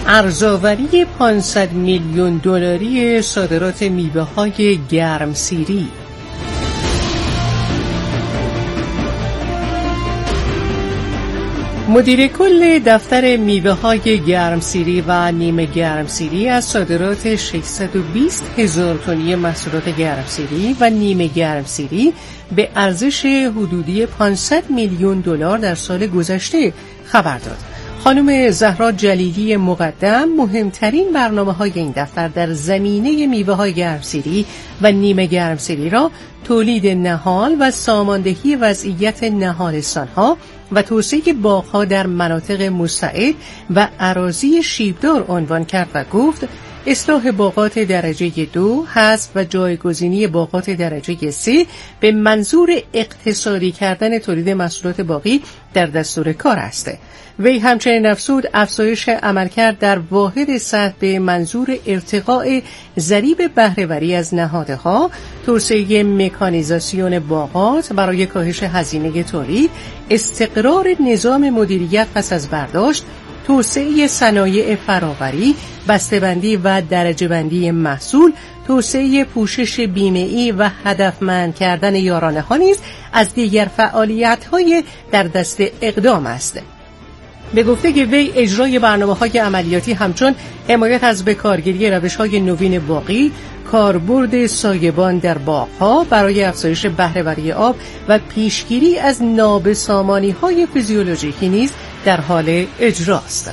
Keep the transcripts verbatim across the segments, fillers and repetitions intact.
ارزآوری پانصد میلیون دلاری صادرات میوه‌های گرمسیری. مدیر کل دفتر میوه‌های گرمسیری و نیمه گرمسیری از صادرات ششصد و بیست هزار تنی محصولات گرمسیری و نیمه گرمسیری به ارزش حدودی پانصد میلیون دلار در سال گذشته خبر داد. خانم زهرا جلیلی مقدم مهمترین برنامه‌های این دفتر در زمینه میوه‌های گرمسیری و نیمه گرمسیری را تولید نهال و ساماندهی وضعیت نهالستان‌ها و توسعه باغ‌ها در مناطق مستعد و اراضی شیبدار عنوان کرد و گفت اصلاح باغات درجه دو، حذف و جایگزینی باغات درجه سه به منظور اقتصادی کردن تولید محصولات باغی در دستور کار است. وی همچنین افزود افزایش عملکرد در واحد سطح به منظور ارتقاء ضریب بهره‌وری از نهادها، توسعه مکانیزاسیون باغات برای کاهش هزینه تولید، استقرار نظام مدیریت پس از برداشت، توسعه صنایع فراوری، بسته‌بندی و درجه‌بندی محصول، توسعه پوشش بیمه‌ای و هدفمند کردن یارانه‌ها نیز از دیگر فعالیت‌های در دست اقدام است. به گفته وی اجرای برنامه‌های عملیاتی همچون حمایت از بکارگیری روش‌های نوین باغی، کاربرد سایبان در باغ‌ها برای افزایش بهره‌وری آب و پیشگیری از نابسامانی‌های فیزیولوژیکی نیز در حال اجراست.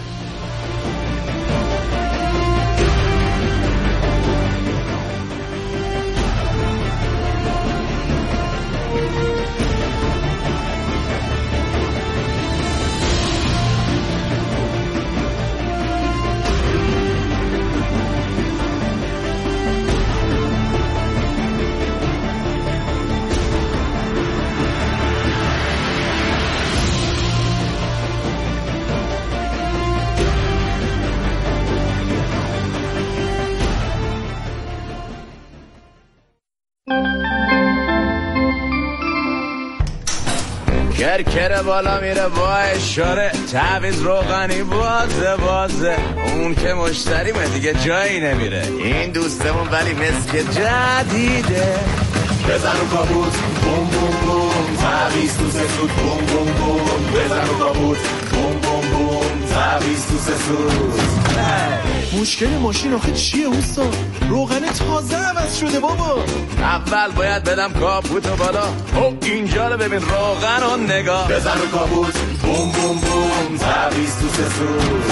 کرکره بالا میره با اشاره، تعویض روغنی بازه بازه، اون که مشتریمه دیگه جایی نمیره. این دوستمون ولی مسک جدیده، بزن رو کابوت بوم بوم بوم، تعویض تو سه سود بوم بوم بوم، بزن رو کابوت بوم بوم بوم، تعویض تو سه سود. مشکل ماشین آخه چیه اوستا؟ روغن تازه عوض شده بابا. اول باید بدم کاپوتو بالا، او اینجا رو ببین روغن و نگاه، بزن رو کاپوت بوم بوم بوم، تعویض تو سه سود.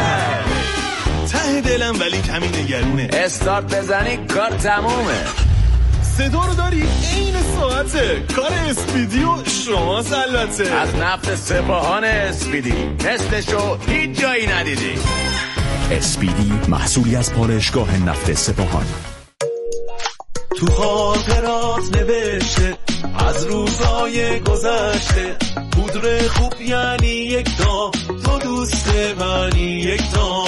ته دلم ولی کمی نگرونه، استارت بزنی کار تمومه. صدا رو داری؟ این ساعته کار اسپیدی و شماست البته. از نفت سپاهان اسپیدی مثلشو هیچ جایی ندیدی. اسپیدی محصولی از پالایشگاه نفت سپاهان. تو خاطرات نوشته از روزای گذشته، پودر خوب یعنی یک تا، تو دوست منی یک تا.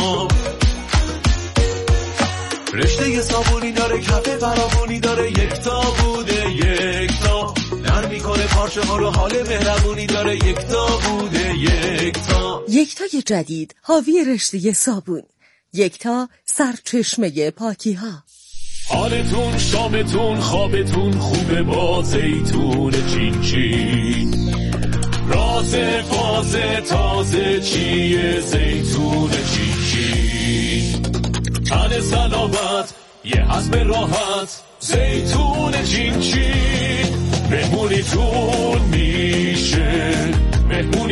رشته صابونی داره، کف فراوانی داره، یک تا بوده یک تا. نرم میکنه پارچه ها رو، حال مهربونی داره، یک تا بوده یک تا. یکتای جدید حاوی رشته صابون، یکتا سرچشمه پاکی ها. حالتون شامتون خوابتون خوبه با زیتون چین چین، راز فاز تازه چیه زیتون چین چین. تن سلامت یه حزم راحت، زیتون چین چین. مهمونیتون میشه مهمونی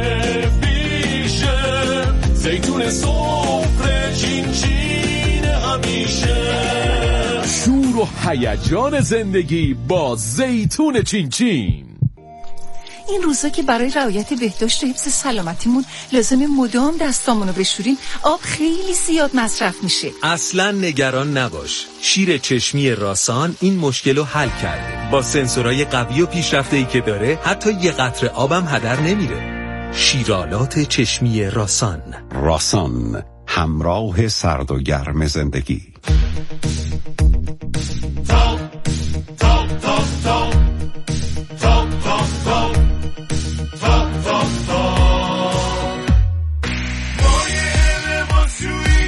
بیشه، زیتون سفره چین چین همیشه. شور و هیجان زندگی با زیتون چین چین. این روزا که برای رعایت بهداشت و حفظ سلامتیمون لازم مدام دستامونو بشوریم، آب خیلی زیاد مصرف میشه. اصلا نگران نباش، شیر چشمی راسان این مشکل رو حل کرده. با سنسورهای قوی و پیشرفته‌ای که داره، حتی یه قطره آبم هدر نمیره. شیرالات چشمی راسان. راسان، همراه سرد و گرم زندگی. تاپ تاپ تاپ تاپ تاپ تاپ تاپ تاپ تاپ تاپ. مایه لباسشویی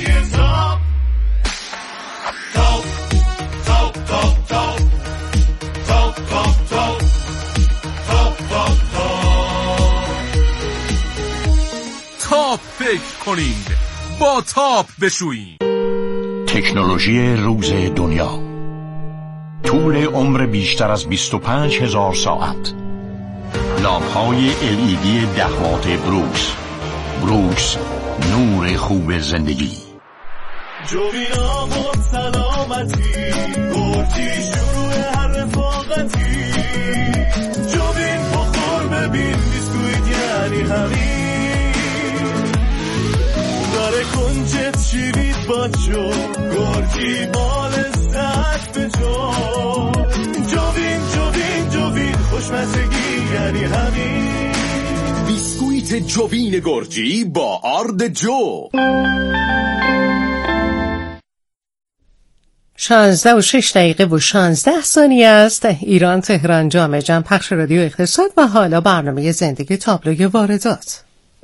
فکر کنید، با تاپ بشوییم. تکنولوژی روز دنیا، طول عمر بیشتر از بیست و پنج هزار ساعت، لامپ‌های ال ای دی ده وات بروکس. بروکس، نور خوب زندگی. جوینا بود سلامتی، گرچی شروع هر رفاقتی. جوین بخور ببین بیسکویت یعنی همین. داره کنجت شیرید با جو، گرچی بال زد به جو. جوین جوین جوین خوشمزگی یعنی همین. بیسکویت جوین گرجی با آرد جو. شانزده و شش دقیقه و شانزده ثانیه است. ایران تهران، جامعه جمع، پخش رادیو اقتصاد. و حالا برنامه زندگی تابلوی واردات.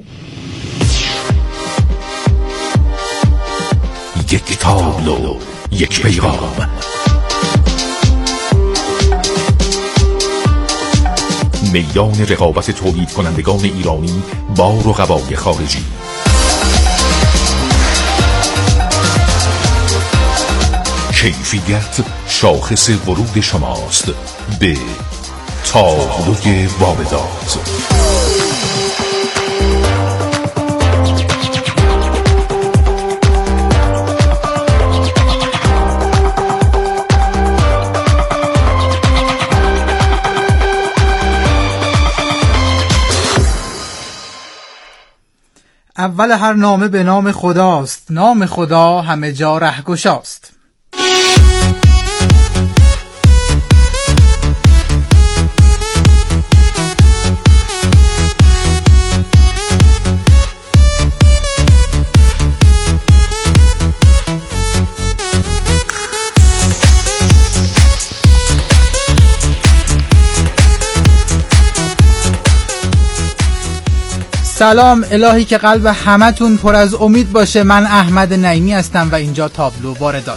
یک تابلو، یک پیغام. میدان رقابت تولید کنندگان ایرانی با رقبای خارجی. کیفیت شاخص ورود شماست به تابلوی واردات. اول هر نامه به نام خداست، نام خدا همه جا رهگشاست. سلام، الهی که قلب همتون پر از امید باشه. من احمد نعیمی هستم و اینجا تابلو واردات.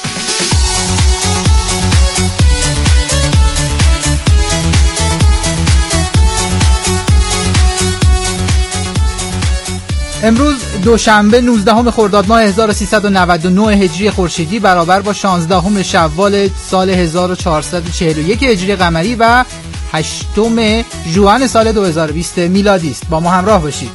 امروز دوشنبه نوزدهم خرداد ماه هزار و سیصد و نود و نه هجری خورشیدی برابر با شانزدهم شوال سال هزار و چهارصد و چهل و یک هجری قمری و هشتم ژوئن سال دو هزار و بیست میلادی است. با ما همراه باشید.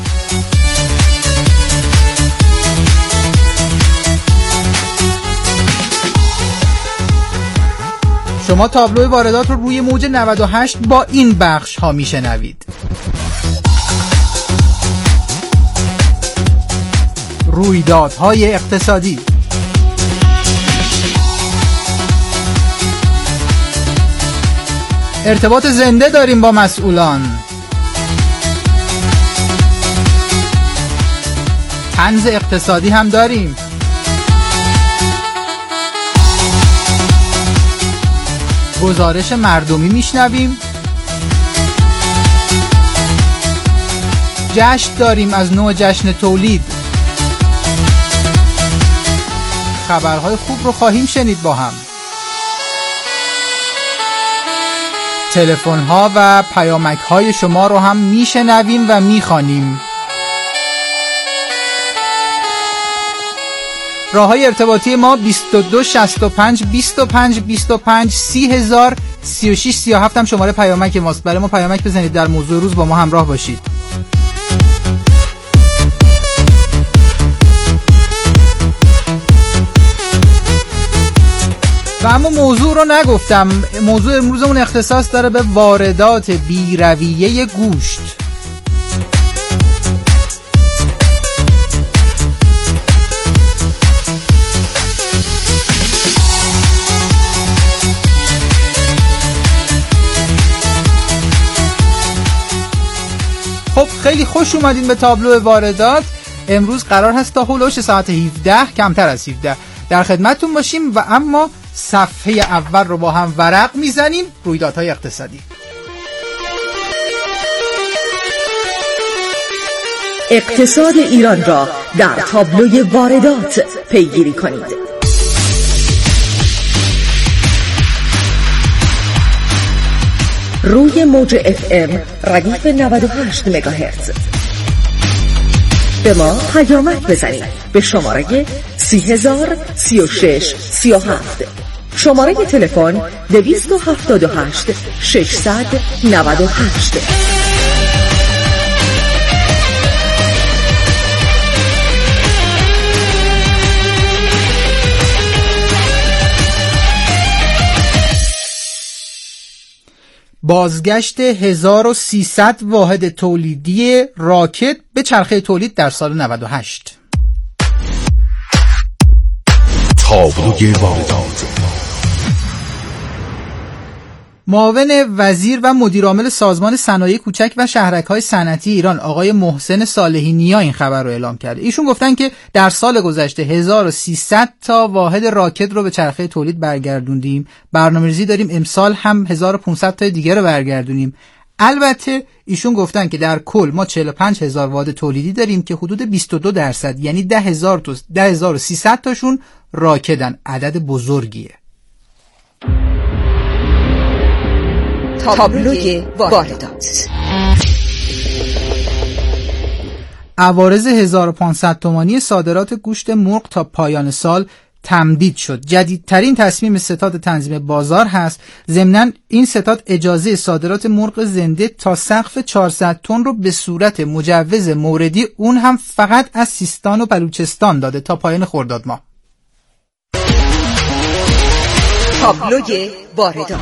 شما تابلوی واردات رو روی موج نود و هشت با این بخش ها میشنوید: رویدادهای اقتصادی، ارتباط زنده داریم با مسئولان، طنز اقتصادی هم داریم، گزارش مردمی میشنویم، جشن داریم از نوع جشن تولید، خبرهای خوب رو خواهیم شنید با هم، تلفن ها و پیامک های شما رو هم میشنویم و میخوانیم. راه های ارتباطی ما بیست و دو شصت و پنج بیست و پنج بیست و پنج سی هزار سی و شش سی و هفت هم شماره پیامک ماست. برای ما پیامک بزنید، در موضوع روز با ما همراه باشید. و اما موضوع رو نگفتم. موضوع امروزمون اختصاص داره به واردات بی‌رویه گوشت. خب خیلی خوش اومدین به تابلو واردات. امروز قرار هست تا هولوش ساعت هفده، کمتر از هفده در خدمتتون باشیم و اما صفحه اول رو با هم ورق میزنیم: رویدادهای اقتصادی. اقتصاد ایران را در تابلوی واردات پیگیری کنید. روی موج اف ام ردیف نود و هشت مگاهرتز. به ما پیامک بزنید به شماره سی هزار سی و شش سی و هفت. شماره تلفن دویست و هفتاد و هشت ششصد و نود و هشت. بازگشت هزار و سیصد واحد تولیدی راکت به چرخه تولید در سال نود و هشت. تابلوی واردات. معاون وزیر و مدیرعامل سازمان صنایع کوچک و شهرک‌های صنعتی ایران آقای محسن صالحی نیا این خبر رو اعلام کرده. ایشون گفتن که در سال گذشته هزار و سیصد تا واحد راکت رو به چرخه تولید برگردوندیم. برنامه‌ریزی داریم امسال هم هزار و پانصد تا دیگه رو برگردونیم. البته ایشون گفتن که در کل ما چهل و پنج هزار واحد تولیدی داریم که حدود بیست و دو درصد یعنی ده هزار تا ده هزار و سیصد تاشون راکدن. عدد بزرگیه. تابلوی واردات. عوارض هزار و پانصد تومانی صادرات گوشت مرغ تا پایان سال تمدید شد. جدیدترین تصمیم ستاد تنظیم بازار هست. ضمناً این ستاد اجازه صادرات مرغ زنده تا سقف چهارصد تن رو به صورت مجوز موردی، اون هم فقط از سیستان و بلوچستان داده تا پایان خرداد ماه. تابلوی واردات.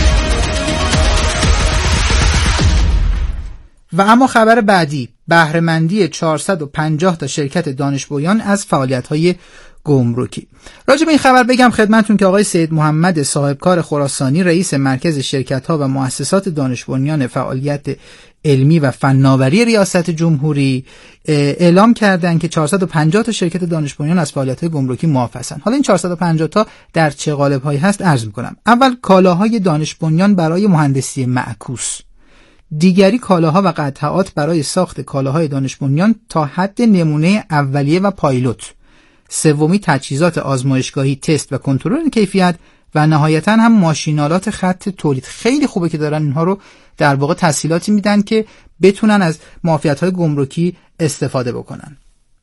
و اما خبر بعدی، بهره‌مندی چهارصد و پنجاه تا شرکت دانشجویان از فعالیت‌های گمرکی. راجع به این خبر بگم خدمتتون که آقای سید محمد صاحبکار خراسانی رئیس مرکز شرکت‌ها و مؤسسات دانش بنیان فعالیت علمی و فناوری ریاست جمهوری اعلام کردند که چهارصد و پنجاه تا شرکت دانش بنیان از فعالیت‌های گمرکی معاف هستند. حالا این چهارصد و پنجاه تا در چه قالب‌هایی هست عرض می‌کنم. اول کالاهای دانش بنیان برای مهندسی معکوس، دیگری کالاها و قطعات برای ساخت کالاهای دانش بنیان تا حد نمونه اولیه و پایلوت، سومی تجهیزات آزمایشگاهی، تست و کنترل کیفیت و نهایتاً هم ماشینالات خط تولید. خیلی خوبه که دارن اینها رو در واقع تسهیلاتی میدن که بتونن از معافیت‌های گمرکی استفاده بکنن.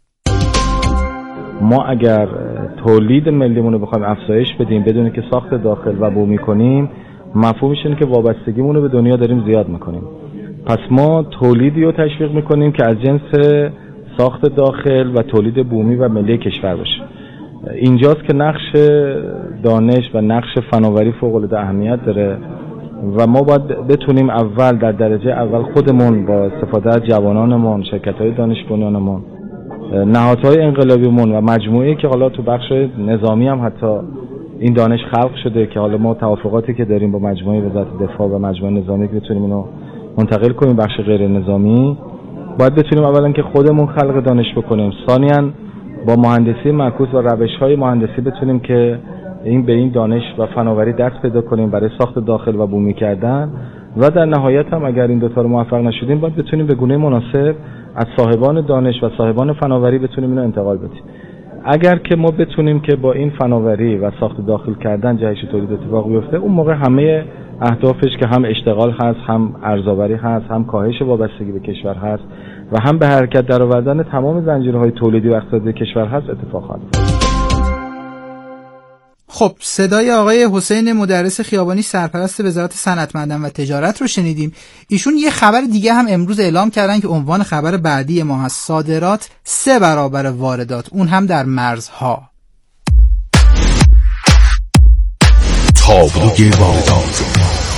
ما اگر تولید ملیمون رو بخوایم افزایش بدیم بدون که ساخت داخل و بومی کنیم، مفهومش اینه که وابستگیمون رو به دنیا داریم زیاد میکنیم. پس ما تولیدی رو تشویق میکنیم که از جنس ساخت داخل و تولید بومی و ملی کشور باشه. اینجاست که نقش دانش و نقش فناوری فوق العاده اهمیت داره و ما باید بتونیم اول در درجه اول خودمون با استفاده از جوانانمون، شرکت‌های دانش بنیانمون، نهادهای انقلابیمون و مجموعه‌ای که حالا تو بخش نظامی هم حتی این دانش خلق شده که حالا ما توافقاتی که داریم با مجموعه وزارت دفاع و مجموعه نظامی که بتونیم اینو منتقل کنیم بخش غیر نظامی، باید بتونیم اولا که خودمون خلق دانش بکنیم، ثانیاً با مهندسی معکوس و روش‌های مهندسی بتونیم که این به این دانش و فناوری دست پیدا کنیم برای ساخت داخل و بومی کردن و در نهایت هم اگر این دو تا رو موفق نشدیم باید بتونیم به گونه مناسب از صاحبان دانش و صاحبان فناوری بتونیم اینو انتقال بدیم. اگر که ما بتونیم که با این فناوری و ساخت داخل کردن جهش تولید اتفاق بیفته، اون موقع همه اهدافش که هم اشتغال هست، هم ارزآوری هست، هم کاهش وابستگی به کشور هست و هم به حرکت درآوردن تمام زنجیرهای تولیدی و اقتصادی کشور هست اتفاق خواهد افتاد. خب صدای آقای حسین مدرس خیابانی سرپرست وزارت صنعت معدن و تجارت رو شنیدیم. ایشون یه خبر دیگه هم امروز اعلام کردن که عنوان خبر بعدی ما هست: صادرات سه برابر واردات، اون هم در مرزها. تابلوی واردات.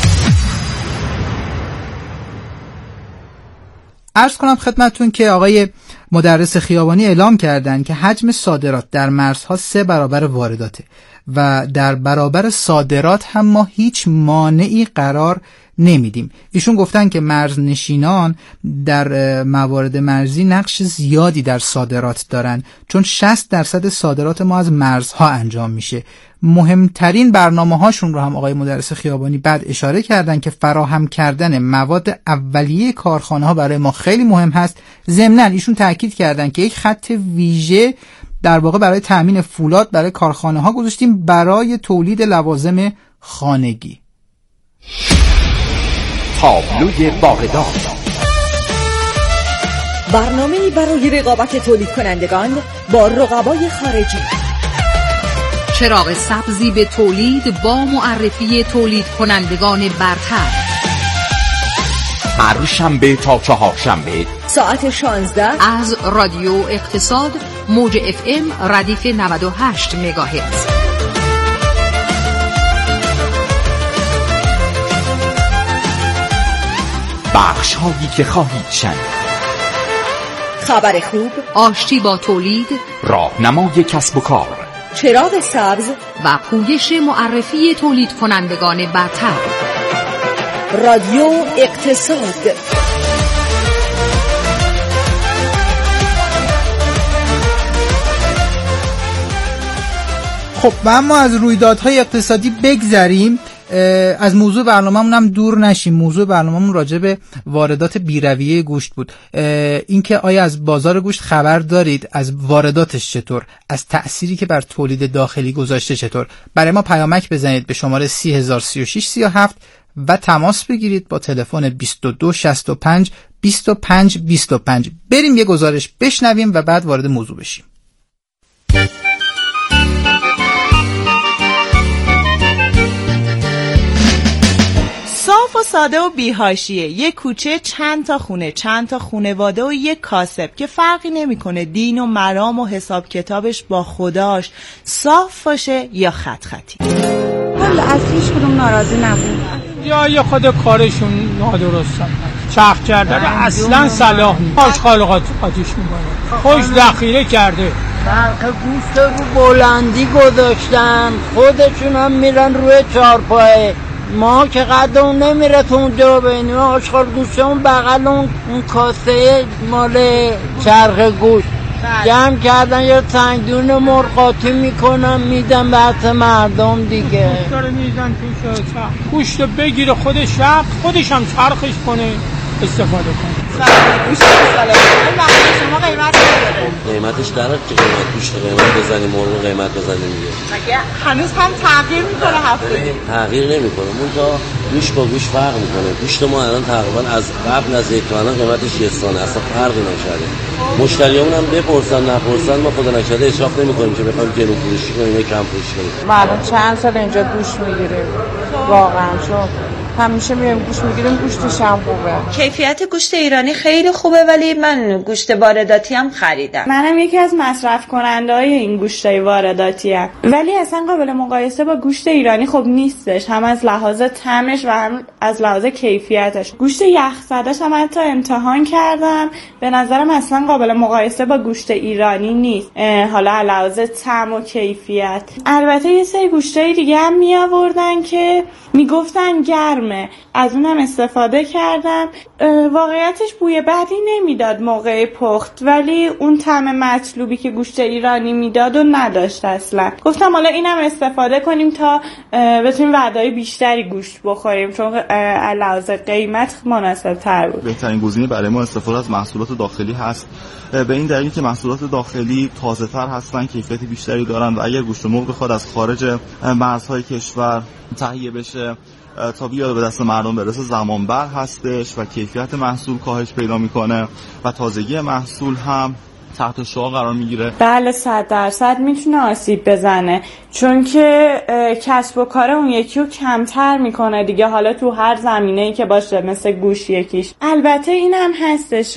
عرض کنم خدمتتون که آقای مدرس خیابانی اعلام کردن که حجم صادرات در مرزها سه برابر وارداته و در برابر صادرات هم ما هیچ مانعی قرار نمیدیم. ایشون گفتن که مرزنشینان در موارد مرزی نقش زیادی در صادرات دارن، چون شصت درصد صادرات ما از مرزها انجام میشه. مهمترین برنامه هاشون رو هم آقای مدرس خیابانی بعد اشاره کردن که فراهم کردن مواد اولیه کارخانه ها برای ما خیلی مهم هست. ضمناً ایشون تاکید کردن که یک خط ویژه در واقع برای تامین فولاد برای کارخانه ها گذاشتیم برای تولید لوازم خانگی. تابلوی واردات. برنامه‌ای برای رقابت تولید کنندگان با رقبای خارجی. چراغ سبزی به تولید با معرفی تولید کنندگان برتر. هر شنبه تا چهار شنبه ساعت شانزده از رادیو اقتصاد موج اف ام ردیف نود و هشت مگاهرتز. بخش هایی که خواهید شنید: خبر خوب، آشتی با تولید، راهنمای کسب و کار، چراغ سبز و پویش معرفی تولید کنندگان برتر. رادیو اقتصاد. خب و اما از رویدادهای اقتصادی بگذریم، از موضوع برنامه‌مون هم دور نشیم. موضوع برنامه‌مون راجع به واردات بی‌رویه گوشت بود. اینکه آیا از بازار گوشت خبر دارید؟ از وارداتش چطور؟ از تأثیری که بر تولید داخلی گذاشته چطور؟ برای ما پیامک بزنید به شماره سی هزار سی و شش سی و هفت و تماس بگیرید با تلفن بیست و دو شصت و پنج بیست و پنج بیست و پنج. بریم یه گزارش بشنویم و بعد وارد موضوع بشیم. صاف و ساده و بی‌حاشیه، یک کوچه، چند تا خونه، چند تا خونواده و یک کاسب که فرقی نمیکنه دین و مرام و حساب کتابش با خداش صاف باشه یا خط خطی. والا از هیچ کدوم ناراضی نبود. یا یه خود کارشون نادرستن، چرخ کردن اصلا صلاح نیست. آشغال آتیش میکنه، خوش ذخیره کرده. فرق گوشت رو بلندی گذاشتن، خودشون هم میرن روی چارپایه. ما که قدرون نمیره تو اونجا بینیم. آشغال گوشتمون بغل اون کاسه مال چرخ گوشت جمع کردن، یا تنگدون مرغاتی میکنن میدن بحث مردم دیگه. گوشت رو میدن توش چرخ، گوشت رو بگیره خودش رفت، خودش هم چرخش کنه استفاده کنه. گوشت سالم شما قیمت نداره، قیمتش داره که قیمت گوشت قیمت بزنی، مرغ قیمت بزنی میگه. مگه هنوز هم تغییر میکنه هفته؟ تغییر نمیکنه، اون تا گوشت با گوشت فرق میکنه. گوشت ما الان تقریبا از قبل از یک تومن قیمتش یکسانه، اصلا فرقی نشده. مشتریامون هم بپرسن نپرسن ما خدا نشده اشراف نمیکنیم که بخوایم گرون فروشی کنیم یا کم فروشی کنیم. ما الان چند سال اینجا گوشت میگیریم واقعا، چون همیشه میایم گوشت میگیریم، گوشتش هم خوبه. کیفیت گوشت ایرانی خیلی خوبه، ولی من گوشت وارداتی هم خریدم. منم یکی از مصرف کننده های این گوشتای وارداتی ام، ولی اصلا قابل مقایسه با گوشت ایرانی خب نیستش، هم از لحاظ طعمش و هم از لحاظ کیفیتش. گوشت یخ زده‌اش هم حتی امتحان کردم، به نظرم اصلا قابل مقایسه با گوشت ایرانی نیست، حالا از لحاظ طعم و کیفیت. البته یه سری گوشتای دیگه هم می آوردن که میگفتن گرمه، از اونم استفاده کردم. واقعیتش بوی بدی نمیداد موقع پخت، ولی اون طعم مطلوبی که گوشت ایرانی میداد و نداشت اصلا. گفتم حالا اینم استفاده کنیم تا بتونیم وعده‌های بیشتری گوشت بخوریم، چون علاوه قیمت مناسب تر بود. بهترین گزینه برای ما استفاده از محصولات داخلی هست، به این دلیل که محصولات داخلی تازه تر هستن، کیفیت بیشتری دارن و اگر گوشت مرغ بخواد از خارج مرزهای کشور تهیه بشه تا بیاد به دست مردم برسه زمان بر هستش و کیفیت محصول کاهش پیدا میکنه و تازگی محصول هم تحت شعاع قرار میگیره. بله صد درصد میتونه آسیب بزنه، چون که کسب و کار اون یکی رو کمتر میکنه دیگه، حالا تو هر زمینه‌ای که باشه، مثل گوش یکیش. البته این هم هستش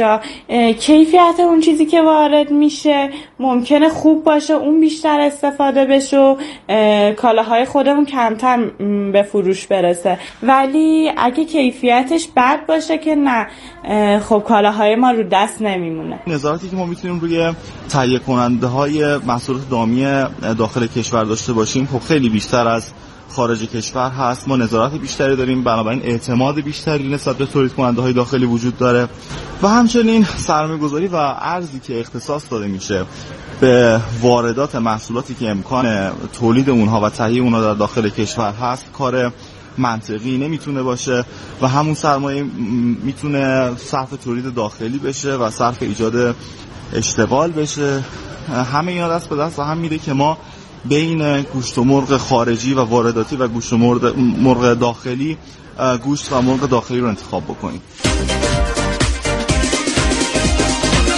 کیفیت اون چیزی که وارد میشه ممکنه خوب باشه، اون بیشتر استفاده بشه و کالاهای خودمون کمتر به فروش برسه، ولی اگه کیفیتش بد باشه که نه، خب کالاهای ما رو دست نمیمونه. نظارتی که ما میتونیم روی تهیه کننده های محصولات دامی داخل کشور داشته باشیم خب خیلی بیشتر از خارج کشور هست. ما نظارت بیشتری داریم، بنابراین اعتماد بیشتری نسبت به تولید کننده های داخلی وجود داره و همچنین سرمایه‌گذاری و ارزی که اختصاص داده میشه به واردات محصولاتی که امکان تولید اونها و تهیه اونها در داخل کشور هست کار منطقی نمیتونه باشه و همون سرمایه میتونه صرف تولید داخلی بشه و صرف ایجاد اشتغال بشه. همه اینا دست به دست هم میده که ما بین گوشت و مرغ خارجی و وارداتی و گوشت و مرغ داخلی گوشت و مرغ داخلی رو انتخاب بکنیم.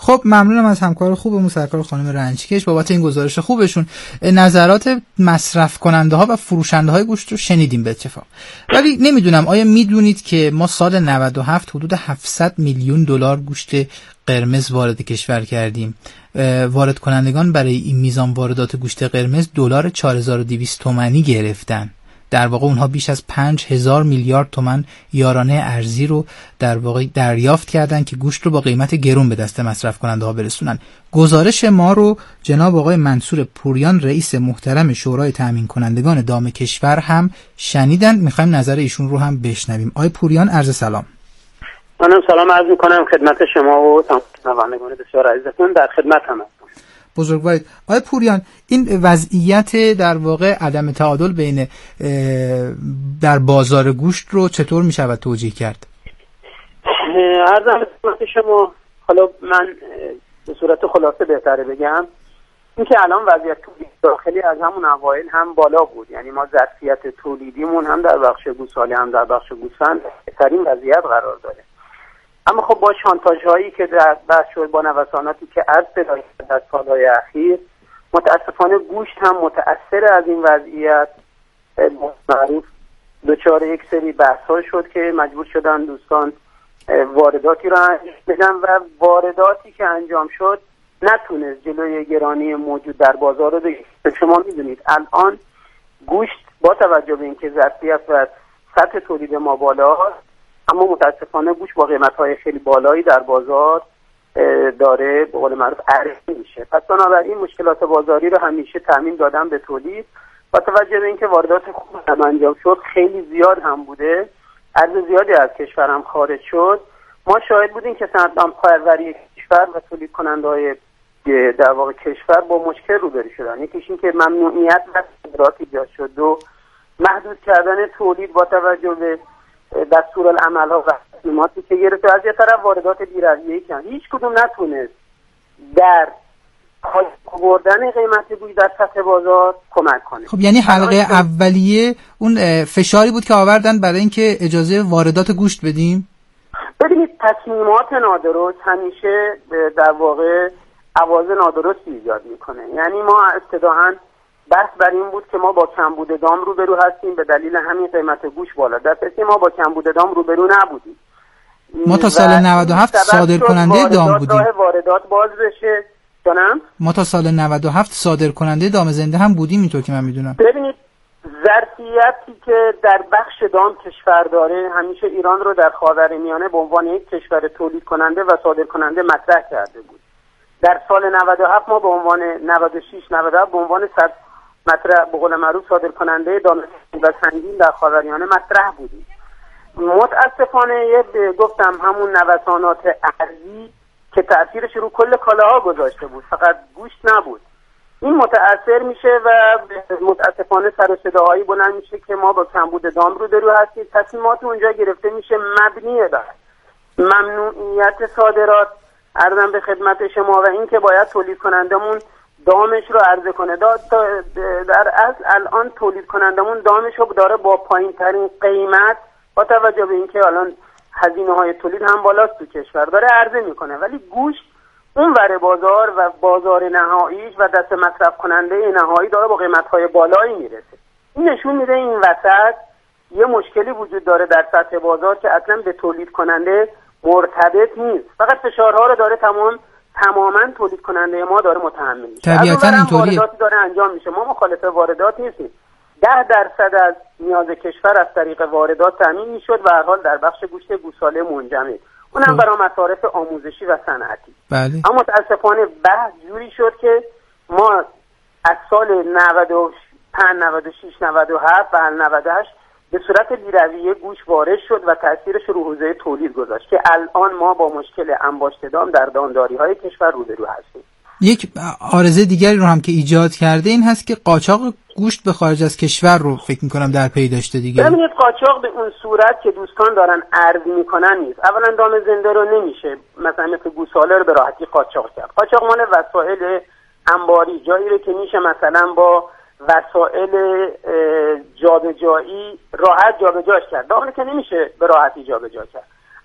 خب ممنونم از همکار خوبمون سرکار خانم رنجکش بابت این گزارش خوبشون. نظرات مصرف کننده ها و فروشنده های گوشت رو شنیدیم به اتفاق، ولی نمیدونم آیا میدونید که ما سال نود و هفت حدود هفتصد میلیون دلار گوشت قرمز وارد کشور کردیم. وارد کنندگان برای این میزان واردات گوشت قرمز دلار چهار هزار و دویست تومانی گرفتن. در واقع اونها بیش از پنج هزار میلیارد تومان یارانه ارزی رو در واقع دریافت کردن که گوشت رو با قیمت گرون به دست مصرف کننده ها برسونن. گزارش ما رو جناب آقای منصور پوریان رئیس محترم شورای تامین کنندگان دام کشور هم شنیدن. میخوایم نظر ایشون رو هم بشنویم. آقای پوریان عرض سلام. منم سلام عرض میکنم خدمت شما و شنوندگان بسیار عزیزتون. در خدمت هم بزرگوارید. آقای پوریان، این وضعیت در واقع عدم تعادل بین در بازار گوشت رو چطور می شود توجیه کرد؟ عرضم خدمت شما، حالا من به صورت خلاصه بهتره بگم اینکه الان وضعیت تولید داخلی از همون اوایل هم بالا بود، یعنی ما ظرفیت تولیدیمون هم در بخش گوساله هم در بخش گوسفند بهترین وضعیت قرار داره. اما خب با شانتاژ هایی که در بحث شد، با نوساناتی که عرض پیدا شد در سالهای اخیر، متاسفانه گوشت هم متأثر از این وضعیت معروف دچار یک سری بحث ها شد که مجبور شدن دوستان وارداتی رو انجام بدن و وارداتی که انجام شد نتونست جلوی گرانی موجود در بازار رو بگیره. شما میدونید الان گوشت با توجه به اینکه ظرفیت و سطح تولید ما بالا هست، اما متاسفانه گوشت با قیمت‌های خیلی بالایی در بازار داره به قول معروف عرضه میشه. پس بنابراین مشکلات بازاری رو همیشه تامین دادن به تولید. با توجه به اینکه واردات خوب هم انجام شد، خیلی زیاد هم بوده، ارز زیادی از کشور هم خارج شد، ما شاهد بودیم که صنعت پروری کشور و تولید کننده‌های در واقع کشور با مشکل روبرو شدن. یکیش این که ممنوعیت از صادرات ایجاد شد، دو محدود کردن تولید با توجه به دستورالعمل ها و تصمیماتی که گرفت، از یه طرف واردات بی‌رویه‌ای که هیچ کدوم نتونست در پایین بردن قیمت گوشت در سطح بازار کمک کنه. خب یعنی حلقه اولیه اون فشاری بود که آوردن برای اینکه اجازه واردات گوشت بدیم؟ ببینید تصمیمات نادرست همیشه در واقع عواض نادرستی ایجاد میکنه. یعنی ما ابتداً بحث بر این بود که ما با کمبود دام روبرو هستیم، به دلیل همین قیمت گوشت بالا. در پس ما با کمبود دام روبرو نبودیم. ما تا سال نود و هفت صادر کننده دام بودیم. واردات باز بشه. جانم؟ ما تا سال نود و هفت صادر کننده دام زنده هم بودیم، اینطور که من میدونم. ببینید ظرفیتی که در بخش دام کشور داره، همیشه ایران رو در خاورمیانه به عنوان یک کشور تولید کننده و صادر کننده مطرح کرده بود. در سال نود و هفت ما به عنوان نود و شش نود و هفت به عنوان صد مطرح به قول معروف صادر کننده دام و سنگین در خاورمیانه مطرح بودیم. متاسفانه یه گفتم همون نوسانات ارزی که تأثیرش رو کل کالاها گذاشته بود، فقط گوشت نبود، این متأثر میشه و متاسفانه سر و صداهایی بلند میشه که ما با کمبود دام رو درو هستیم. تصمیمات اونجا گرفته میشه مبنی بر ممنوعیت صادرات عرضم به خدمت شما و این که باید تولید کنندمون دامش رو عرضه کنه. در اصل الان تولید کنندمون دامش رو داره با پایین ترین قیمت با توجه به اینکه الان هزینه های تولید هم بالاست تو کشور داره عرضه میکنه، ولی گوشت اون ور بازار و بازار نهاییش و دست مصرف کننده نهایی داره با قیمت های بالایی میرسه. این نشون میده این وسط یه مشکلی وجود داره در سطح بازار که اصلا به تولید کننده مرتبط نیست، فقط فشارها رو داره تمام تماما تولید کننده ما داره متحمل میشه. طبیعتاً اینطوریه. وارداتی داره انجام میشه، ما مخالف واردات نیستیم. ده درصد از نیاز کشور از طریق واردات تامین میشد و هر حال در بخش گوشت گوساله منجمد، اونم برای مصارف آموزشی و صنعتی. بله. اما متاسفانه بحث جوری شد که ما از سال نود و پنج نود و شش نود و هفت و نود و هشت به صورت بی‌رویه گوشت وارد شد و تاثیرش رو حوزه تولید گذاشت که الان ما با مشکل انباشت دام در دامداری‌های کشور روبرو هستیم. یک عارضه دیگری رو هم که ایجاد کرده این هست که قاچاق گوشت به خارج از کشور رو فکر می‌کنم در پی داشته دیگه. ببینید قاچاق به اون صورت که دوستان دارن عرض میکنن نیست. اولا دام زنده رو نمیشه مثلا مثل گوساله رو به راحتی قاچاق کرد. قاچاق مال وسایل انباری، جایی رو که میشه مثلا با وسایل جابجایی راحت جابجاش کرد. دام که نمیشه به راحتی جابجا کرد.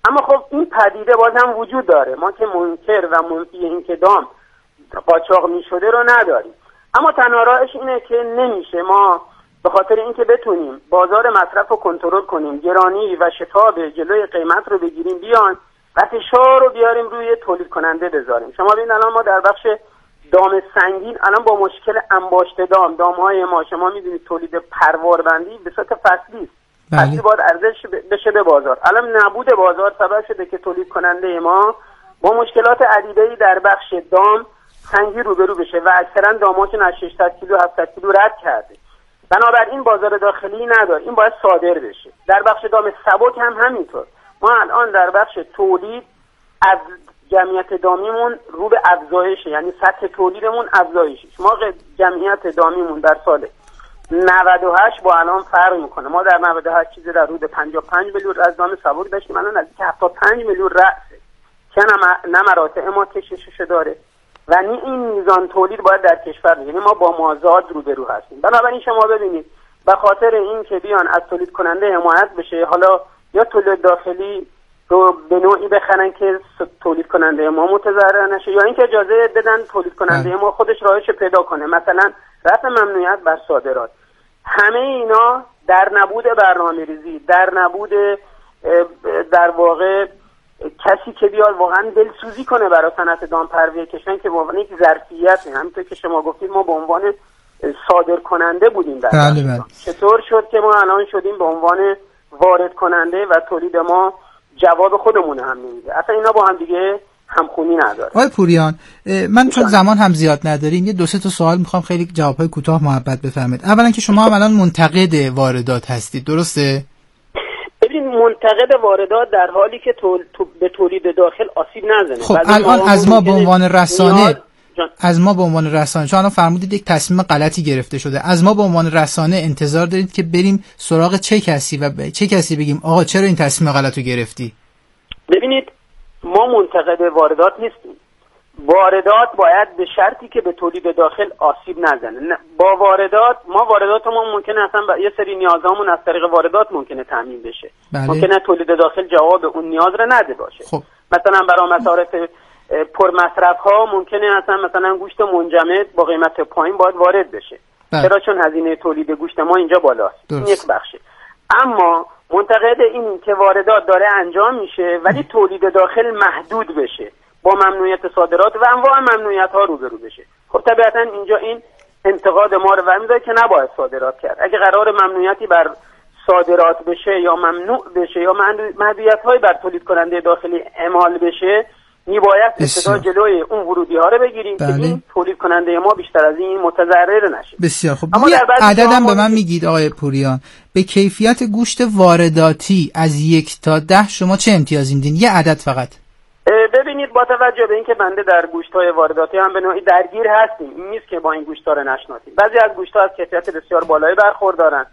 اما خب این پدیده باز هم وجود داره، ما که منکر و منفی این که دام قاچاق می شده رو نداریم، اما تنها راهش اینه که نمیشه ما به خاطر اینکه بتونیم بازار مصرف رو کنترل کنیم، گرانی و شتاب جلوی قیمت رو بگیریم، بیان و فشار رو بیاریم روی تولید کننده بذاریم. شما ببینید الان ما در بخش دام سنگین الان با مشکل انباشت دام، دام‌های ما شما می‌دونید تولید پرواربندی به صورت فصلی است. فصلی باید ارزش بشه به بازار. الان نبود بازار سبب شده که تولید کننده ما با مشکلات عدیده‌ای در بخش دام سنگی روبرو بشه و اکثرا داماشون از ششصد کیلو هفتصد کیلو رد کرده. بنابراین بازار داخلی نداره، این باید صادر بشه. در بخش دام سبک هم همینطور. ما الان در بخش تولید از جمعیت دامیمون رو به افزایشه، یعنی سطح تولیدمون افزایشه. ما جمعیت دامیمون در سال نود و هشت با الان فرق میکنه. ما در نود و هشت چیزی در حدود پنجاه و پنج میلیون از دام سبک داشتیم، الان نزدیک هفتاد و پنج میلیون رأسه که نه مراتع ما کششش داره و نی این میزان تولید باید در کشور، یعنی ما با مازاد روبرو هستیم. بنابراین شما ببینید به خاطر این که بیان از تولید کننده حمایت بشه، حالا یا تولید داخلی رو به نوعی بخرن که تولید کننده ما متضرر نشه، یا اینکه اجازه بدن تولید کننده ما خودش راهش پیدا کنه، مثلا رفع ممنوعیت بر صادرات. همه اینا در نبود برنامه‌ریزی، در نبود در واقع کسی که بیاد واقعا دلسوزی کنه برای صنعت دامپروری کشور که واقعا یک ظرفیته. همونطور که شما گفتید ما به عنوان صادر کننده بودیم در بله بله. چطور شد که ما الان شدیم به عنوان وارد کننده و تولید ما جواب خودمون هم نمیده. اصلا اینا با هم دیگه همخونی نداره. آقای پوریان، من چون زمان هم زیاد نداریم یه دو سه تا سوال میخوام خیلی جوابهای کوتاه محبت بفرمایید. اولا که شما هم الان منتقد واردات هستید، درسته؟ ببین منتقد واردات در حالی که تول... تو... به تولید داخل آسیب نزنه. خب الان از ما به عنوان رسانه از ما به عنوان رسانه چون الان فرمودید یک تصمیم غلطی گرفته شده، از ما به عنوان رسانه انتظار دارید که بریم سراغ چه کسی و ب... چه کسی بگیم آقا چرا این تصمیم غلطو گرفتی؟ ببینید ما منتقد واردات نیستیم. واردات باید به شرطی که به تولید داخل آسیب نزنه. با واردات ما وارداتمون ممکنه اصلا یه سری نیازامون از طریق واردات ممکنه تامین بشه. بله. ممکنه تولید داخل جواب اون نیاز رو نده باشه. خب. مثلا برای مصارف پرمصرف ها ممکنه اصلا مثلا گوشت منجمد با قیمت پایین باید وارد بشه. بله. چرا؟ چون هزینه تولید گوشت ما اینجا بالاست. این یک بخشه. اما منتقد این که واردات داره انجام میشه ولی تولید داخل محدود بشه، با ممنوعیت صادرات و انواع ممنوعیت ها روبرو بشه. خب طبیعتا اینجا این انتقاد ما رو برمی‌داره که نباید صادرات کرد. اگه قرار ممنوعیتی بر صادرات بشه یا ممنوع بشه یا محدودیت های بر تولید کننده داخلی اعمال بشه، میباید ابتدا جلوی اون ورودی ها رو بگیریم بله. که این تولید کننده ما بیشتر از این متضرر نشه. بسیار خوب. یه عددم به من میگید آقای پوریان، به کیفیت گوشت وارداتی از یک تا ده شما چه امتیازی میدین؟ یه عدد فقط. ببینید با توجه به اینکه بنده در گوشت‌های وارداتی هم به نوعی درگیر هستیم، این نیست که با این گوشت‌ها رو نشناسیم. بعضی از گوشت‌ها از کیفیت بسیار بالایی برخوردارن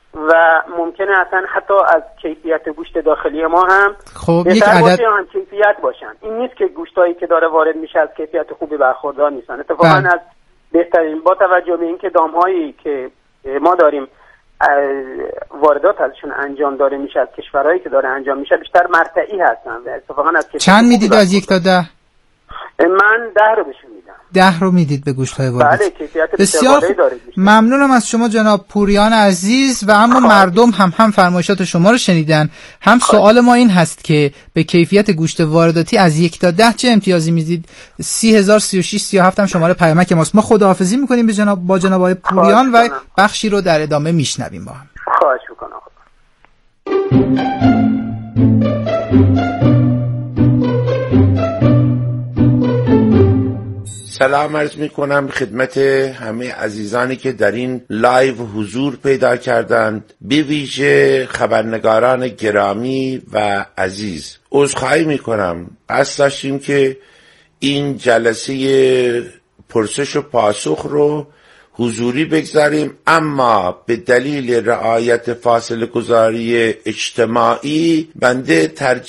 و ممکنه اصلا حتی از کیفیت گوشت داخلی ما هم خب یک عدد هم کیفیت باشن. این نیست که گوشتایی که داره وارد میشه از کیفیت خوبی برخوردار نیستن. اتفاقا از بهترین با توجه به اینکه دام‌هایی که ما داریم واردات ازشون انجام داره میشه از کشورهایی که داره انجام میشه بیشتر مرتعی هستن و اتفاقا از چند میدید از یک تا ده؟ من ده رو بهشون میدم. ده رو میدید به گوشت های واردات. بله کیفیت بسیار بالایی داره. ممنونم از شما جناب پوریان عزیز و اما مردم هم هم فرمایشات شما رو شنیدن، هم سوال ما این هست که به کیفیت گوشت وارداتی از یک تا ده چه امتیازی میدید؟ سی هزار سی و شش سی و هفت هم شماره پیامک ماست. ما خداحافظی میکنیم به جناب با جناب آقای پوریان و بخشی رو در ادامه میشنویم با هم. خواهش میکنم. سلام عرض می کنم خدمت همه عزیزانی که در این لایو حضور پیدا کردند، به ویژه خبرنگاران گرامی و عزیز. عذرخواهی می کنم، قصد داشتیم که این جلسه پرسش و پاسخ رو حضوری بگذاریم، اما به دلیل رعایت فاصله گذاری اجتماعی بنده ترجیح